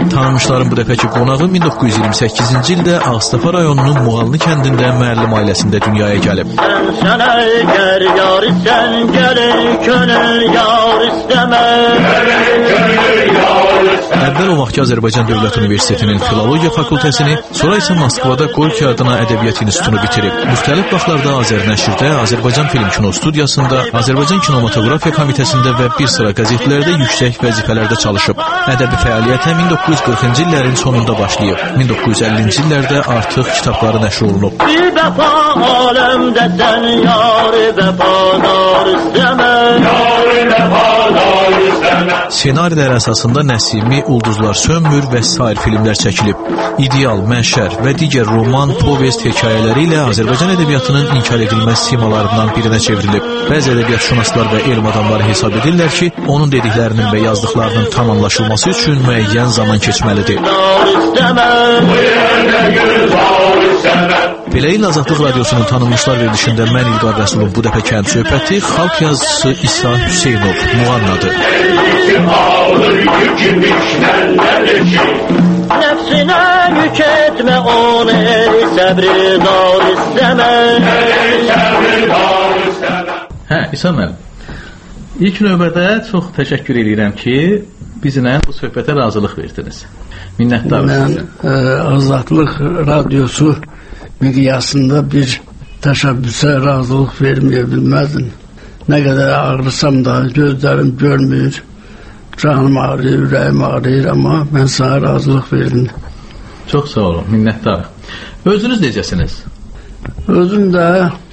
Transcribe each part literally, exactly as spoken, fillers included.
Tanınmışların bu dəfəki qonağı min doqquz yüz iyirmi səkkizinci ildə Ağstafa rayonunun Muğallı kəndində müəllim ailəsində dünyaya gəlib. Sən sənə gər yar sən gəlir könül yar istəmə. Əvvəl o vaxtki Azərbaycan Dövlət Universitetinin Filologiya fakültəsini, sonra isə Moskvada Gorki adına Ədəbiyyat İnstitutunu bitirib. Müxtəlif vaxtlarda Azərnəşrdə, Azərbaycan Film Kino Studiyasında, Azərbaycan Kinematografiya Komitəsində və bir sıra qəzetlərdə yüksək vəzifələrdə çalışıb. Ədəbi fəaliyyətə min doqquz yüz qırxıncı illərin sonunda başlayıb. min doqquz yüz əllinci illərdə artıq kitabları nəşr olunub. Bir vəfa aləmdə sən yar vəfadar istəmə. Yar vəfadar istəmə. Senarilər əsasında Nəsimi, Ulduzlar Sönmür və sair filmlər çəkilib. İdeal, Məşər və digər roman, povest hekayələri ilə Azərbaycan ədəbiyyatının inkar edilməz simalarından birinə çevrilib. Bəzi ədəbiyyatşünaslar və elm adamları hesab edirlər ki, onun dediklərinin və yazdıqlarının tam anlaşılması üçün müəyyən zaman keçməlidir. Beləliklə Azadlıq Radiosunun tanınmışlar verilişində mən İlqar Rəsulun bu dəfə kənd söhbəti xalq yazıçısı İsa Hüseynov Muğannadır. Nəfsinə yük etmə onu ey səbri dar istəmə. Hə, İsa müəllim. İlk növbədə çox təşəkkür edirəm ki, bizlə bu söhbətə razılıq verdiniz. Minnətdarım. Mən e, Azadlıq Radiosu miqyasında bir təşəbbüsə razılıq verməyə bilməzdim. Nə qədər ağrısam da gözlərim görmür, canım ağrıyır, ürəyim ağrıyır, amma mən sana razılıq verdim. Çox sağ olun, minnətdarım. Özünüz necəsiniz? Özüm də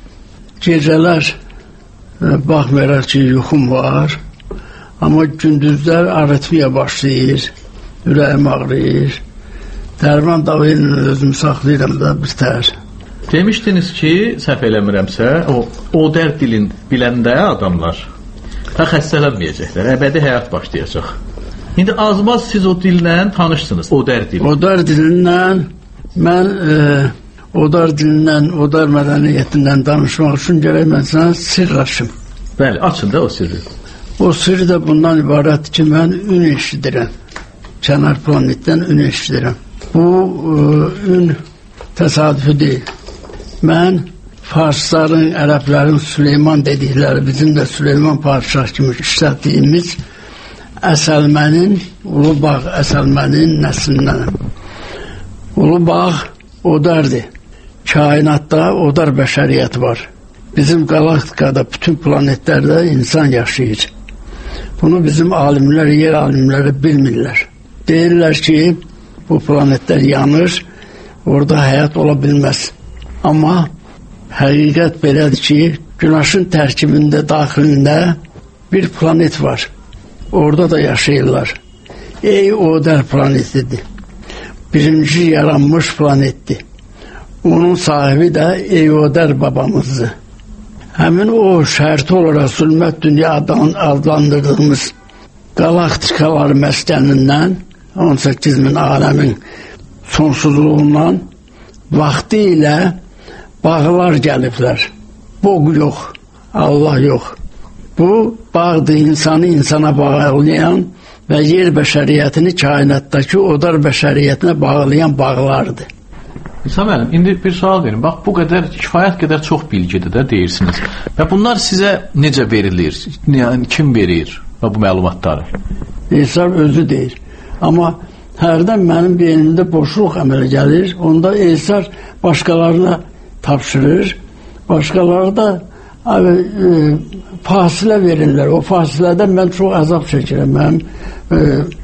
gecələr e, baxmayaraq ki, yuxum var, amma gündüzlər aritmiya başlayır, ürəyim ağrıyır. Dərman davayla özümü saxlayıram da bitər. Demişdiniz ki, səhv eləmirəmsə, o, o dərd dilin biləndə adamlar da xəstələnməyəcəklər, əbədi həyat başlayacaq. İndi azmaz siz o dillə tanışsınız, o dərd dilin. O dərd dilindən mən e, o dərd dilindən, o dərd mədəniyyətindən danışmaq üçün gərək mən sana sirr açım. Bəli, açın da o sirri. O sirri də bundan ibarət ki, mən ün eşidirəm. Kənar planetdən ün eşidirəm. Bu e, ün təsadüfü deyil. Mən farsların, ərəblərin Süleyman dedikləri, bizim də Süleyman padişah kimi işlətdiyimiz Əsəlmənin, Ulubağ Əsəlmənin nəslindənəm. Ulubağ odərdir. Kainatda odar bəşəriyyət var. Bizim qalaktikada, bütün planetlərdə insan yaşayır. Bunu bizim alimlər, yer alimləri bilmirlər. Deyirlər ki, bu planetlər yanır, orada həyat ola bilməz. Amma həqiqət belədir ki, Günəşin tərkibində, daxilində bir planet var. Orada da yaşayırlar. Ey Odər planetidir. Birinci yaranmış planetdir. Onun sahibi də Ey Odər babamızdır. Həmin o şərti olaraq zülmət dünya adlandırdığımız galaktikalar məskənindən on səkkiz min aləmin sonsuzluğundan vaxtı ilə bağlar gəliblər. Boq yox, Allah yox. Bu bağdır insanı insana bağlayan və yer bəşəriyyətini kainatdakı odar bəşəriyyətinə bağlayan bağlardır. İsa müəllim, indi bir sual verin. Bax, bu qədər, kifayət qədər çox bilgidir də deyirsiniz. Və bunlar sizə necə verilir? Yəni, kim verir və bu məlumatları? İsa özü deyir. Amma hərdən mənim beynimdə boşluq əmələ gəlir. Onda İsa başqalarına tapşırır. Başqaları da abi, e, fasilə verirlər. O fasilədən mən çox əzab çəkirəm. Mənim e,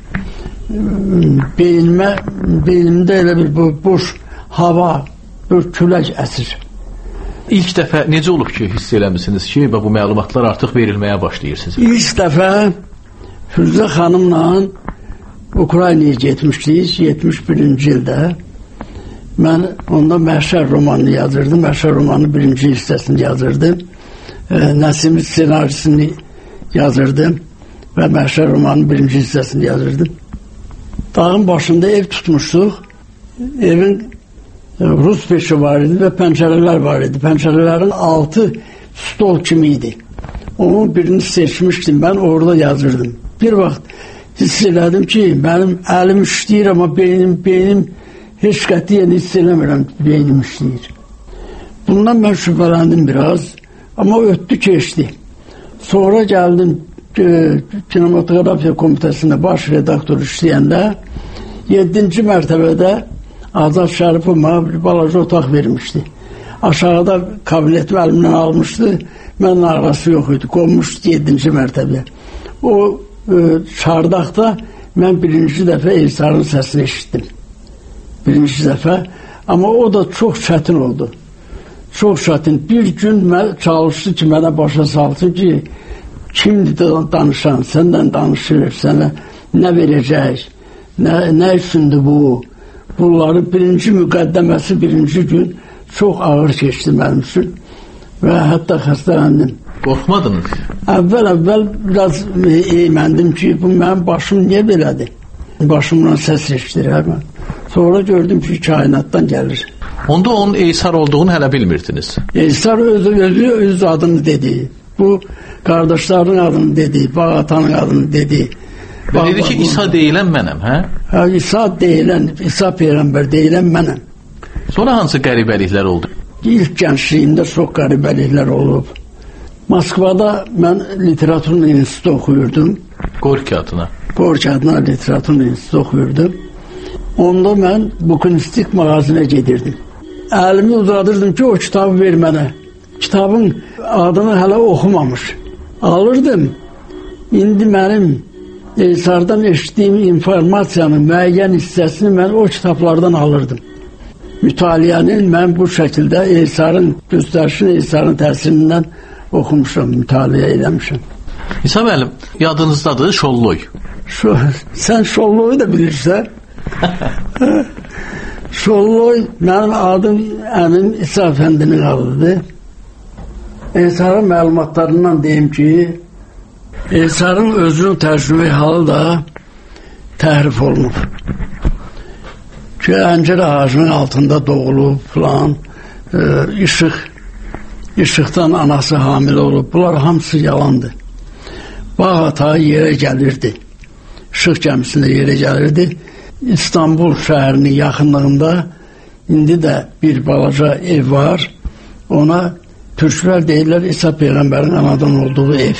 beynimə, beynimdə elə bir bu, boş hava, bir külək əsir. İlk dəfə necə olub ki, hiss eləmişsiniz ki, və bu məlumatlar artıq verilməyə başlayır sizə? İlk dəfə Füzə xanımla Ukraynaya getmişdik, yetmiş birinci ildə. Mən onda Məşər romanını yazırdım. Məşər romanının birinci hissəsini yazırdım. E, Nəsimi senarisini yazırdım və Məşər romanının birinci hissəsini yazırdım. Dağın başında ev tutmuşduq. Evin Rus peşi var idi və pəncərələr var idi. Pəncərələrin altı stol kimi idi. Onun birini seçmişdim, mən orada yazırdım. Bir vaxt hiss elədim ki, mənim əlim işləyir, amma beynim, beynim heç qətiyyən hiss eləmirəm ki, beynim işləyir. Bundan mən şübhələndim biraz, amma ötdü keçdi. Sonra gəldim e, kinematografiya komitəsində baş redaktor işləyəndə yeddinci mərtəbədə Azad Şərifovma bir balaca otaq vermişdi. Aşağıda kabinetimi əlimdən almışdı, mən arası yox idi, qonmuşdu yeddinci mərtəbəyə. O e, çardaqda mən birinci dəfə Elsarın səsini eşitdim. Birinci dəfə, amma o da çox çətin oldu. Çox çətin. Bir gün mən çalışdı ki, mənə başa salsın ki, kimdir danışan, səndən danışır, sənə nə verəcək, nə, nə üçündür bu. Bunları birinci müqəddəməsi birinci gün çox ağır keçdi mənim üçün və hətta xəstələndim. Qorxmadınız? Əvvəl-əvvəl biraz eyməndim ki, bu mənim başım niyə belədir? Başımdan səs eşidir mən. Sonra gördüm ki, kainatdan gəlir. Onda onun Eysar olduğunu hələ bilmirdiniz. Eysar özü, özü öz adını dedi. Bu qardaşların adını dedi, Bağatanın adını dedi. Və dedi ki, İsa deyilən mənəm, hə? Hə, İsa deyilən, İsa Peyğəmbər deyilən mənəm. Sonra hansı qəribəliklər oldu? İlk gəncliyimdə çox qəribəliklər olub. Moskvada mən literaturun institutu oxuyurdum. Gorki adına. Gorki adına literaturun institutu oxuyurdum. Onda mən bukunistik mağazinə gedirdim. Əlimi uzadırdım ki, o kitabı ver mənə. Kitabın adını hələ oxumamış. Alırdım. İndi mənim Eysardan eşitdiyim informasiyanın müəyyən hissəsini mən o kitablardan alırdım. Mütaliənin mən bu şəkildə Eysarın göstərişini, Eysarın təsirindən oxumuşam, mütaliə eləmişəm. İsa müəllim, yadınızdadır Şolloy. Şu, sən Şolloyu da bilirsən. Şolloy mənim adım əmim İsa Əfəndinin adıdır. Eysarın məlumatlarından deyim ki, Eysarın özünün tərcümə halı da təhrif olunub. Ki, əncir ağacının altında doğulub falan, e, işıq, işıqdan anası hamilə olub. Bunlar hamısı yalandır. Bağata yerə gəlirdi. İşıq gəmisində yerə gəlirdi. İstanbul şəhərinin yaxınlığında indi də bir balaca ev var. Ona türklər deyirlər İsa Peyğəmbərin anadan olduğu ev.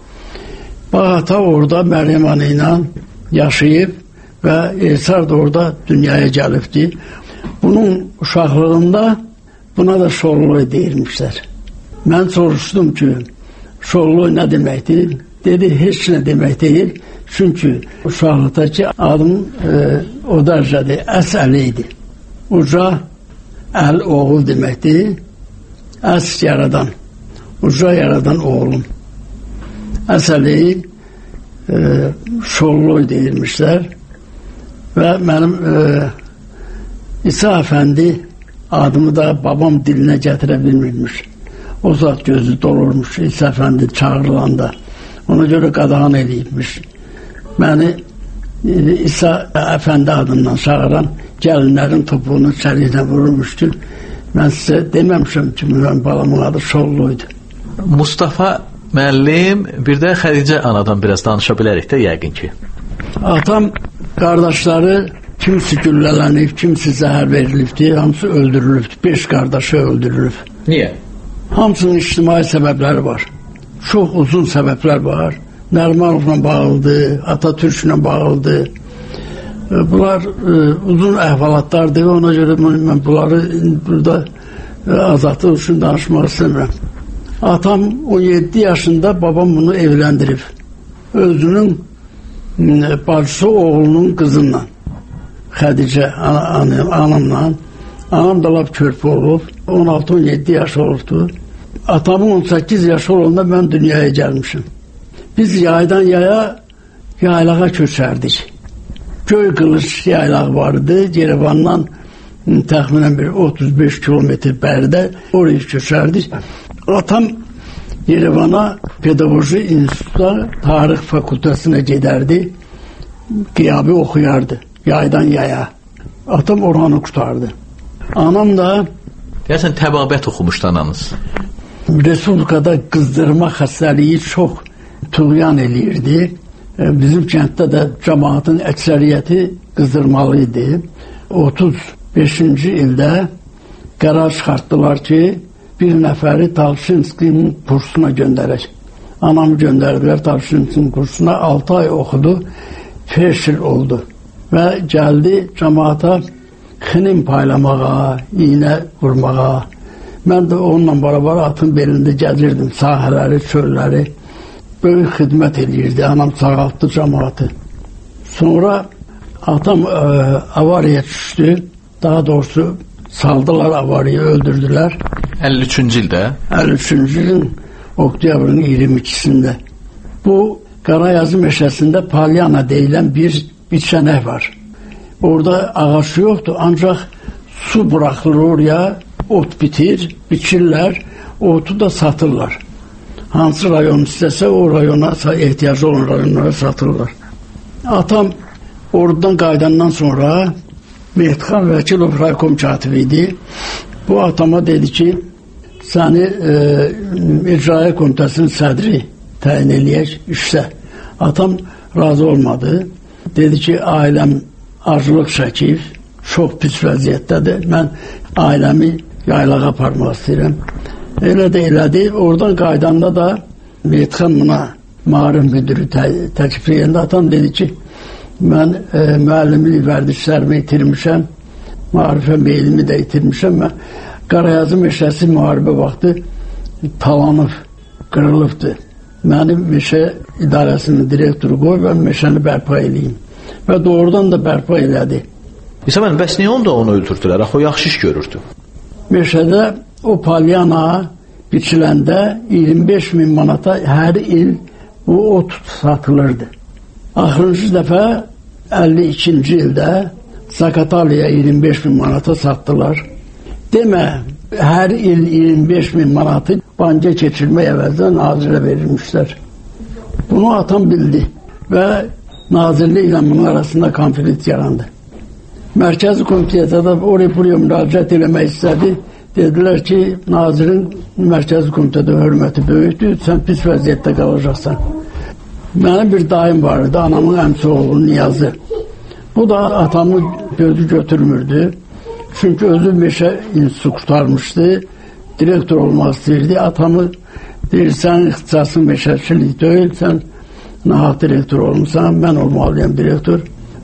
Bağata orada Məryəm ana ilə yaşayıb və Eysar da orada dünyaya gəlibdi. Bunun uşaqlığında buna da Şolloy deyirmişlər. Mən soruşdum ki, Şolloy nə deməkdir? Dedi, heç nə demək deyil. Çünki uşaqlıqdakı adım e, o dərəcədir, əs əli idi. Uca əl oğul deməkdir. Əs yaradan, uca yaradan oğlum. Əs əli e, Şolloy deyilmişlər. Və mənim e, İsa Əfəndi adımı da babam dilinə gətirə bilmirmiş. O zat gözü dolurmuş İsa Əfəndi çağırılanda. Ona görə qadağan eləyibmiş. Məni e, İsa Əfəndi adından çağıran gəlinlərin topuğunu çəliklə vurulmuş ki, mən sizə deməmişəm ki, mən balamın adı Şolloydu. Mustafa müəllim, bir də Xədicə anadan biraz danışa bilərik də yəqin ki. Atam qardaşları kimisi güllələnib, kimisi zəhər verilibdi, hamısı öldürülübdü. Beş qardaşı öldürülüb. Niyə? Hamısının ictimai səbəbləri var. Çox uzun səbəblər var. Nərimanovla bağlıdır, Atatürklə bağlıdır. Bunlar e, uzun əhvalatlardır. Ona görə mən bunları burada e, azadlıq üçün danışmaq istəmirəm. Atam on yeddi yaşında babam bunu evləndirib. Özünün e, bacısı oğlunun qızınla. Xədicə an anamla. Anam da lap körpü olub. on altı on yeddi yaş olubdu. Atamın on səkkiz yaşı olanda mən dünyaya gəlmişim. Biz yaydan yaya yaylağa köçərdik. Göy Qılınc yaylağı vardı. Yerevandan təxminən bir otuz beş kilometr bərdə oraya köçərdik. Atam Yerevana Pedagojik İnstitutda Tarix Fakültəsinə gedərdi. Qiyabi oxuyardı. Yaydan yaya. Atam oranı qutardı. Anam da Deyəsən təbabət oxumuşdu ananız. Respublikada qızdırma xəstəliyi çox tuğyan eləyirdi bizim kənddə də cəmaatın əksəriyyəti qızdırmalı idi. otuz beşinci ildə qərar çıxartdılar ki, bir nəfəri Talşinskinin kursuna göndərək. Anamı göndərdilər Talşinskinin kursuna, altı ay oxudu, feşil oldu və gəldi cəmaata xinin paylamağa, iynə vurmağa. Mən də onunla beraber atın belində gəlirdim, sahələri, çölləri. Böyük xidmət edirdi, anam sağaltdı cəmaatı. Sonra atam e, avariya düşdü, daha doğrusu saldılar avariya, öldürdülər. əlli üçüncü ildə? əlli üçüncü ilin oktyabrın iyirmi ikisində. Bu, Qarayazı meşəsində Palyana deyilən bir biçənək var. Orada ağaç yoxdur, ancaq su buraxılır oraya, ot bitir, biçirlər, otu da satırlar. Hansı rayon istəsə o rayona, ehtiyacı olan rayonlara satırlar. Atam oradan qaydandan sonra Mehdixan Vəkilov raykom katibi idi. Bu atama dedi ki, səni e, icraya komitəsinin sədri təyin eləyək işsə. Atam razı olmadı. Dedi ki, ailəm acılıq çəkib, çox pis vəziyyətdədir. Mən ailəmi yaylağa aparmaq istəyirəm. Elə də elədi. Oradan qaydanda da Mehdixan buna maarif müdürü tə təklif edəndə atam dedi ki, mən e, müəllimlik vərdişlərimi itirmişəm, maarifə meylimi də itirmişəm. Mən Qarayazı meşəsi müharibə vaxtı talanıb, qırılıbdır. Mənim meşə idarəsinin direktoru qoy və meşəni bərpa eləyim. Və doğrudan da bərpa elədi. İsa mənim, bəs niyə onda onu öldürdülər? Axı o yaxşı iş görürdü. Meşədə o palyana biçiləndə iyirmi beş min manata hər il bu ot satılırdı. Axırıncı dəfə əlli ikinci ildə Zaqataliya iyirmi beş min manata satdılar. Demə, hər il iyirmi beş min manatı banka keçirmək əvəzdə nazirə verilmişlər. Bunu atam bildi və nazirliklə bunun arasında konflikt yarandı. Mərkəzi komitədə də oraya buraya müraciət eləmək istədi. Dedilər ki, nazirin mərkəzi komitədə hörməti böyükdür, sən pis vəziyyətdə qalacaqsan. Mənim bir dayım vardı, anamın əmsi oğlu Niyazı. Bu da atamı gözü götürmürdü. Çünki özü meşə institutu qurtarmışdı, direktor olmaq istəyirdi. Atamı deyir, sənin ixtisasın meşəçilik deyil, sən nahaq direktor olmuşsan, mən olmalıyam direktor.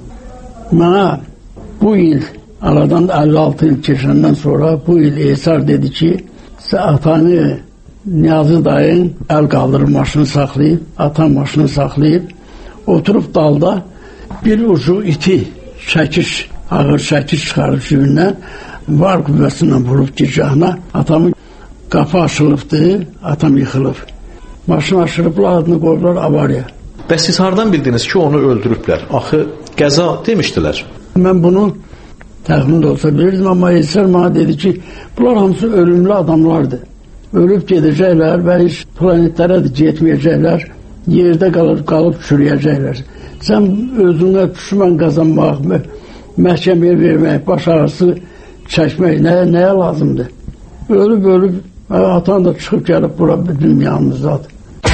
Mənə bu il, aradan əlli altı il keçəndən sonra bu il Eysar dedi ki, atanı Niyazi dayın əl qaldırıb maşını saxlayıb, atan maşını saxlayıb, oturub dalda bir ucu iti, çəkiş, ağır çəkiş çıxarıb cibindən, var qüvvəsindən vurub gicahına, atamın qapı açılıbdır, atam yıxılıb. Maşını aşırıblar, adını qoyublar avariya. Bəs siz hardan bildiniz ki, onu öldürüblər? Axı qəza demişdilər. Mən bunu təxmin də olsa bilirdim, amma Eysar mənə dedi ki, bunlar hamısı ölümlü adamlardır. Ölüb gedəcəklər və heç planetlərə də getməyəcəklər, yerdə qalıb, qalıb çürüyəcəklər. Sən özünə düşmən qazanmaq, məhkəməyə vermək, baş ağrısı çəkmək nəyə, nəyə lazımdır? Ölüb, ölüb, atan da çıxıb gəlib bura bizim yanımızdadır.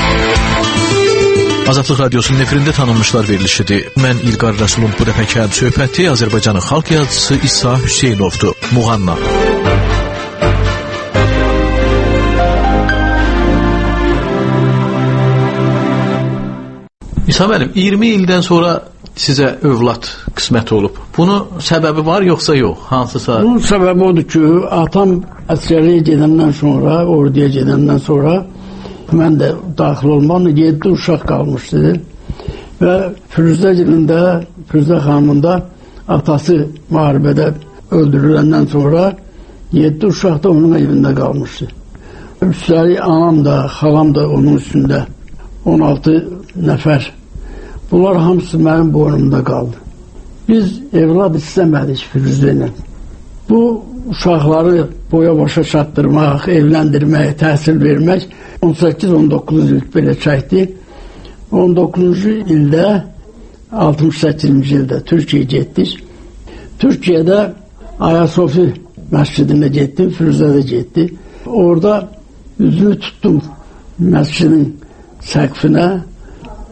Azadlıq Radiosunun efirində tanınmışlar verilişidir. Mən İlqar Rəsulun bu dəfəki söhbəti Azərbaycanın xalq yazıcısı İsa Hüseynovdur. Muğanna. İsa müəllim, iyirmi ildən sonra sizə övlad qismət olub. Bunun səbəbi var, yoxsa yox? Hansısa? Bunun səbəbi odur ki, atam əsgərliyə gedəndən sonra, orduya gedəndən sonra mən də daxil olmamla yeddi uşaq qalmışdı və Firuzə dilində, Firuzə xanımında atası müharibədə öldürüləndən sonra yeddi uşaq da onun evində qalmışdı. Üstəlik anam da, xalam da onun üstündə on altı nəfər. Bunlar hamısı mənim boynumda qaldı. Biz evlad istəmədik Firuzə ilə. Bu uşaqları boya başa çatdırmaq, evləndirmək, təhsil vermək on səkkiz on doqquz il belə çəkdi. on doqquzuncu ildə, altmış səkkizinci ildə Türkiyəyə getdik. Türkiyədə Ayasofi məscidində getdim, Firuzə də getdi. Orada üzümü tutdum məscidin səqfinə.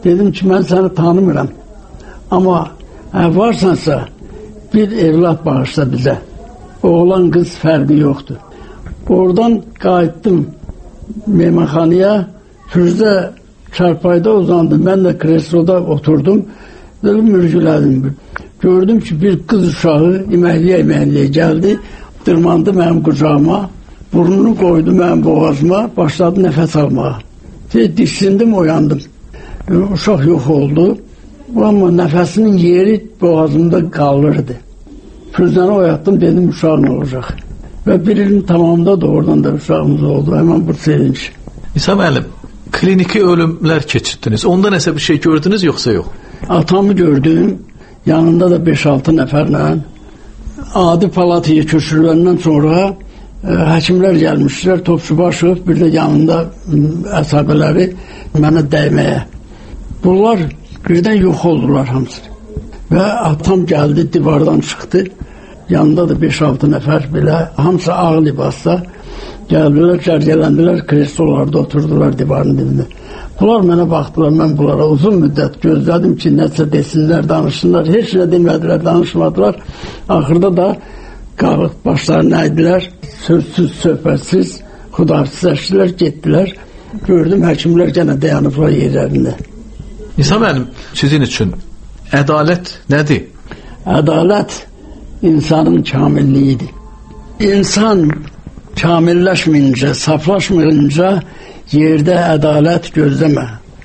Dedim ki, mən səni tanımıram. Amma hə, varsansa bir evlat bağışla bizə. Oğlan qız fərqi yoxdur. Oradan qayıtdım meymanxanaya. Fürzə çarpayda uzandım. Mən də kresloda oturdum. Dedim, mürgülədim. Gördüm ki, bir qız uşağı iməkliyə-iməkliyə gəldi. Dırmandı mənim qucağıma. Burnunu qoydu mənim boğazıma. Başladı nəfəs almağa. Diksindim, oyandım. Uşaq yox oldu. Amma nəfəsinin yeri boğazımda qalırdı. Fürzəni oyatdım, dedim, uşaq nə olacaq? Və bir ilin tamamında da oradan da uşağımız oldu. Həmən bu sevinç. İsa müəllim, kliniki ölümlər keçirdiniz. Onda nəsə bir şey gördünüz, yoxsa yox? Atamı gördüm. Yanında da beş altı nəfərlə. Adi palataya köçürüləndən sonra ə, həkimlər gəlmişlər. Topçubaşov, bir də yanında ə, əsabələri mənə dəyməyə. Bunlar birdən yox oldular hamısı. Və atam gəldi, divardan çıxdı. Yanında da beş altı nəfər belə, hamısı ağ libasda gəldilər, cərgələndilər, kreslolarda oturdular divarın dibində. Bunlar mənə baxdılar, mən bunlara uzun müddət gözlədim ki, nəsə desinlər, danışsınlar. Heç nə demədilər, danışmadılar. Axırda da qalıq başlarına əydilər, sözsüz, söhbətsiz, xudafizləşdilər, getdilər. Gördüm, həkimlər gənə dayanıblar yerlərində. İsa müəllim, sizin üçün ədalət nədir? Ədalət insanın kamilliyidir. İnsan kamilləşməyincə, saflaşmayınca yerdə ədalət gözləmə.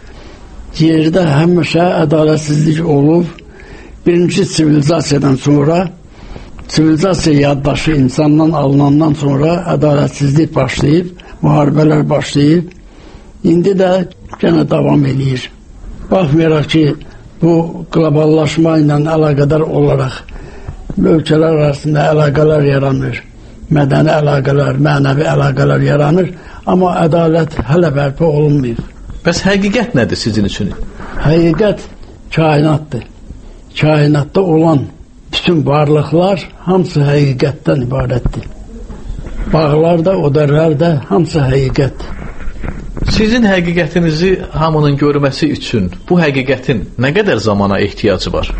Yerdə həmişə ədalətsizlik olub. Birinci sivilizasiyadan sonra, sivilizasiya yaddaşı insandan alınandan sonra ədalətsizlik başlayıb, müharibələr başlayıb. İndi də gənə davam edir. Baxmayaraq ki, bu qloballaşma ilə əlaqədar olaraq ölkələr arasında əlaqələr yaranır. Mədəni əlaqələr, mənəvi əlaqələr yaranır. Amma ədalət hələ bərpa olunmayıb. Bəs həqiqət nədir sizin üçün? Həqiqət kainatdır. Kainatda olan bütün varlıqlar hamısı həqiqətdən ibarətdir. Bağlar da, odərlər də hamısı həqiqətdir. Sizin həqiqətinizi hamının görməsi üçün bu həqiqətin nə qədər zamana ehtiyacı var?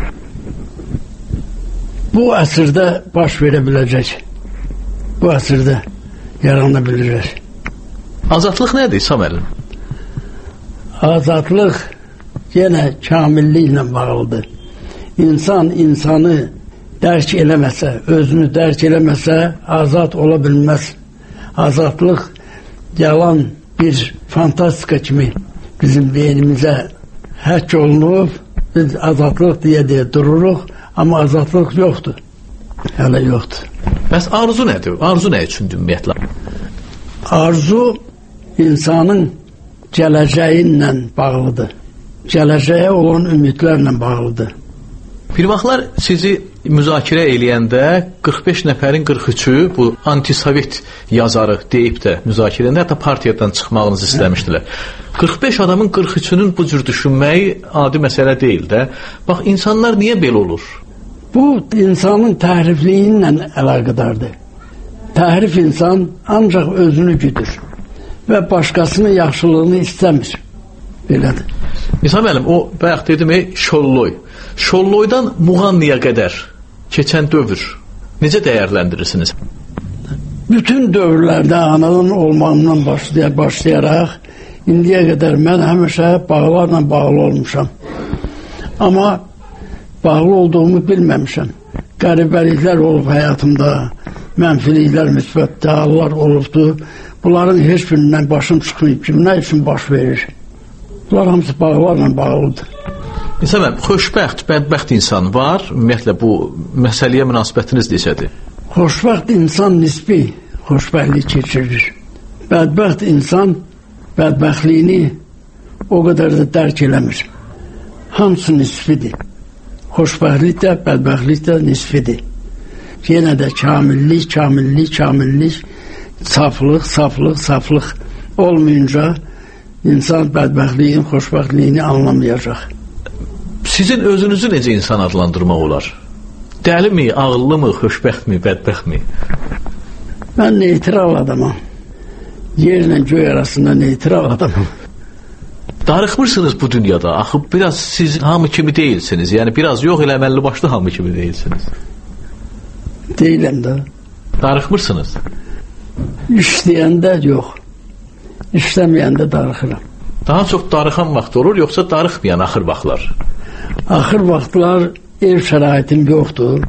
Bu əsrdə baş verə biləcək. Bu əsrdə yarana biləcək. Azadlıq nədir İsa müəllim? Azadlıq yenə kamilliklə bağlıdır. İnsan insanı dərk eləməsə, özünü dərk eləməsə azad ola bilməz. Azadlıq yalan bir fantastika kimi bizim beynimizə həkk olunub, biz azadlıq deyə-deyə dururuq, amma azadlıq yoxdur. Hələ yoxdur. Bəs arzu nədir? Arzu nə üçündür ümumiyyətlə? Arzu insanın gələcəyinlə bağlıdır. Gələcəyə olan ümidlərlə bağlıdır. Bir vaxtlar sizi müzakirə eləyəndə qırx beş nəfərin qırx üçü bu antisovet yazarı deyib də müzakirəndə hətta partiyadan çıxmağınızı istəmişdilər. qırx beş adamın qırx üçünün bu cür düşünməyi adi məsələ deyil də. Bax, insanlar niyə belə olur? Bu, insanın təhrifliyi ilə əlaqədardır. Təhrif insan ancaq özünü güdür və başqasının yaxşılığını istəmir. Belədir. İsa müəllim, o bayaq dedim, Şolloy. Şolloydan Muğanniyə qədər keçən dövr necə dəyərləndirirsiniz? Bütün dövrlərdə anadan olmağımdan başlayaraq indiyə qədər mən həmişə bağlarla bağlı olmuşam. Amma bağlı olduğumu bilməmişəm. Qəribəliklər olub həyatımda, mənfiliklər, müsbət hallar olubdu. Bunların heç birindən başım çıxmayıb ki, nə üçün baş verir? Bunlar hamısı bağlarla bağlıdır. İsa müəllim, xoşbəxt, bədbəxt insan var. Ümumiyyətlə bu məsələyə münasibətiniz necədir? Xoşbəxt insan nisbi xoşbəxtlik keçirir. Bədbəxt insan bədbəxtliyini o qədər də dərk eləmir. Hamısı nisbidir. Xoşbəxtlik də, bədbəxtlik də nisbidir. Yenə də kamillik, kamillik, kamillik, saflıq, saflıq, saflıq olmayınca insan bədbəxtliyin, xoşbəxtliyini anlamayacaq. Sizin özünüzü necə insan adlandırmaq olar? Dəlimi, ağıllımı, xoşbəxtmi, bədbəxtmi? Mən neytral adamam. Yerlə göy arasında neytral adamam. Darıxmırsınız bu dünyada. Axı biraz siz hamı kimi deyilsiniz. Yəni biraz yox elə əməlli başlı hamı kimi deyilsiniz. Deyiləm də. Darıxmırsınız. İşləyəndə yox. İşləməyəndə darıxıram. Daha çox darıxan vaxt olur, yoxsa darıxmayan axır vaxtlar? Axır vaxtlar ev şəraitim yoxdur.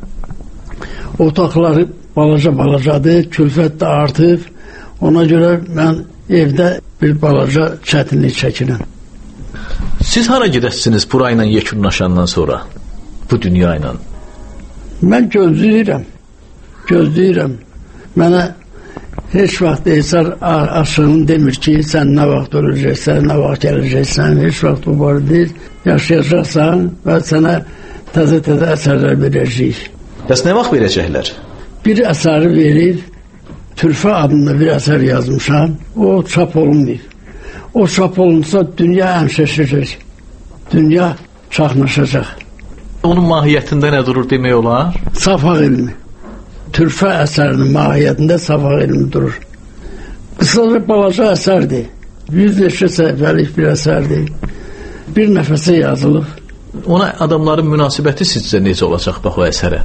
Otaqları balaca-balacadır, külfət də artıb. Ona görə mən evdə bir balaca çətinlik çəkirəm. Siz hara gedəsiniz bura ilə yekunlaşandan sonra? Bu dünya ilə? Mən gözləyirəm. Gözləyirəm. Mənə heç vaxt Eysər aşığın demir ki, sən nə vaxt öləcəksən, nə vaxt gələcəksən, heç vaxt bu barədə deyil. Yaşayacaqsan və sənə təzə-təzə əsərlər verəcəyik. Bəs nə vaxt verəcəklər? Bir əsəri verir, Türfə adında bir əsər yazmışam, o çap olunmayıb. O çap olunsa dünya əmşəşəcək, dünya çaxnaşacaq. Onun mahiyyətində nə durur demək olar? Safaq ilmi. Türfə əsərinin mahiyyətində safaq ilmi durur. Qısaca balaca əsərdir. yüz neçə səhifəlik bir əsərdir. Bir nəfəsə yazılıb. Ona adamların münasibəti sizcə necə olacaq bax o əsərə?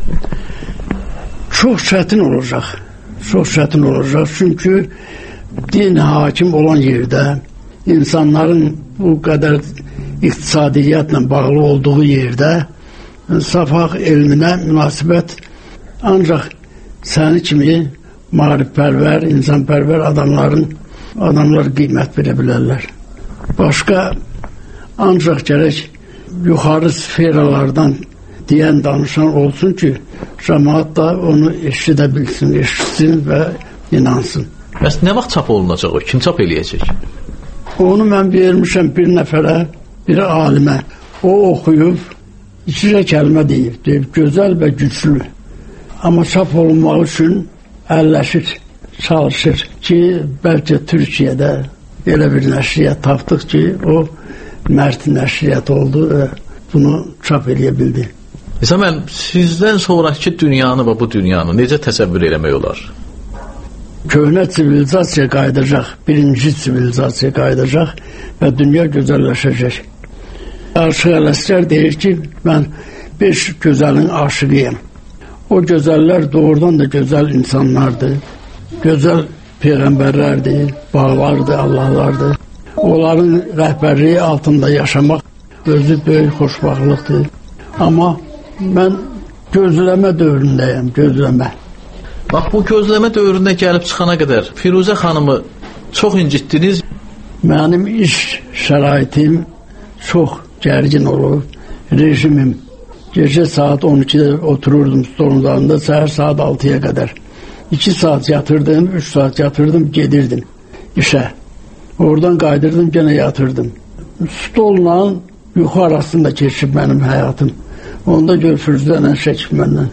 Çox çətin olacaq. Çox çətin olacaq. Çünki din hakim olan yerdə, insanların bu qədər iqtisadiyyatla bağlı olduğu yerdə safaq elminə münasibət ancaq səni kimi maarifpərvər, insanpərvər adamların adamlar qiymət verə bilərlər. Başqa ancaq gərək yuxarı sferalardan deyən danışan olsun ki, cəmaat da onu eşidə bilsin, eşitsin və inansın. Bəs nə vaxt çap olunacaq o? Kim çap eləyəcək? Onu mən vermişəm bir nəfərə, bir alimə. O oxuyub, içicə kəlmə deyib, deyib, gözəl və güclü. Amma çap olunmaq üçün əlləşir, çalışır ki, bəlkə Türkiyədə elə bir nəşriyyat tapdıq ki, o mərd nəşriyyat oldu və bunu çap eləyə bildi. Məsələn, sizdən sonraki dünyanı və bu dünyanı necə təsəvvür eləmək olar? Köhnə sivilizasiya qayıdacaq, birinci sivilizasiya qayıdacaq və dünya gözəlləşəcək. Aşıq Ələsgər deyir ki, mən beş gözəlin aşığıyam. O gözəllər doğrudan da gözəl insanlardır, gözəl peyğəmbərlərdir, bağlardır, Allahlardır. Onların rəhbərliyi altında yaşamaq özü böyük xoşbaxtlıqdır. Amma mən gözləmə dövründəyəm, gözləmə. Bax, bu gözləmə dövründə gəlib çıxana qədər Firuzə xanımı çox incitdiniz. Mənim iş şəraitim çox gərgin olub. Rejimim gecə saat on ikidə otururdum stolunda, səhər saat altıya qədər. iki saat yatırdım, üç saat yatırdım, gedirdim işə. Oradan qaydırdım, gene yatırdım. Stolla yuxu arasında keçib mənim həyatım. Onda gör Firuzələ çəkib məndən.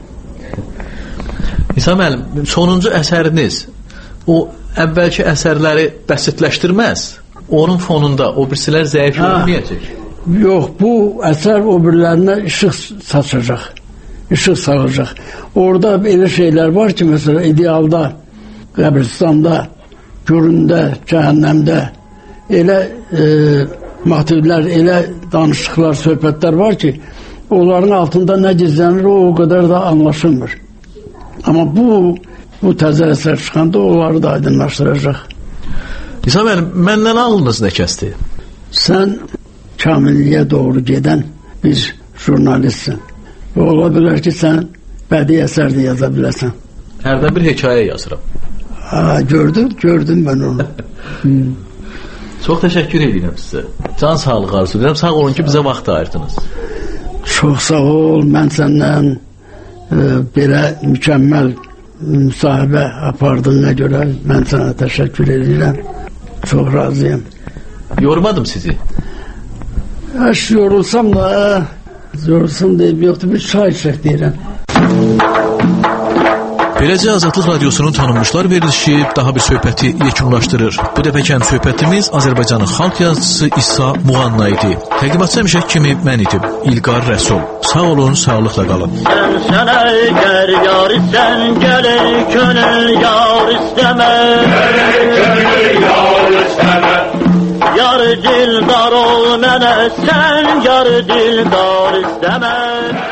İsa müəllim, sonuncu əsəriniz o əvvəlki əsərləri bəsitləşdirməz. Onun fonunda o birisilər zəif olmayacaq. Yox, bu əsər o birilərinə işıq saçacaq. İşıq salacaq. Orada elə şeylər var ki, məsələn, idealda, qəbristanda, göründə, cəhənnəmdə elə e, motivlər, elə danışıqlar, söhbətlər var ki, onların altında nə gizlənir, o, o qədər də anlaşılmır. Amma bu, bu təzə əsər çıxanda onları da aydınlaşdıracaq. İsa müəllim, məndən ağlınız nə kəsdi? Sən kamilliyə doğru gedən bir jurnalistsin. Və ola bilər ki, sən bədii əsər də yaza biləsən. Hərdən bir hekayə yazıram. Ha, gördün, gördün mən onu. hmm. Çox təşəkkür edirəm sizə. Can sağlığı arzu edirəm. Sağ olun ki, bizə vaxt ayırdınız. Çox sağ ol. Mən səndən e, belə mükəmməl müsahibə apardığına görə mən sənə təşəkkür edirəm. Çox razıyam. Yormadım sizi. Əş yorulsam da yorulsam deyib yoxdur, bir çay içək deyirəm. Beləcə Azadlıq Radiosunun tanınmışlar verilişi daha bir söhbəti yekunlaşdırır. Bu dəfəkən söhbətimiz Azərbaycanın xalq yazıcısı İsa Muğanna idi. Təqdimatçı həmişə kimi mən idim, İlqar Rəsul. Sağ olun, sağlıqla qalın. Sən sənə gər yar sən gəlir könül yar istəmə. Gəlir könül yar istəmə. Yar dildar ol mənə, sən yar dildar istəmə.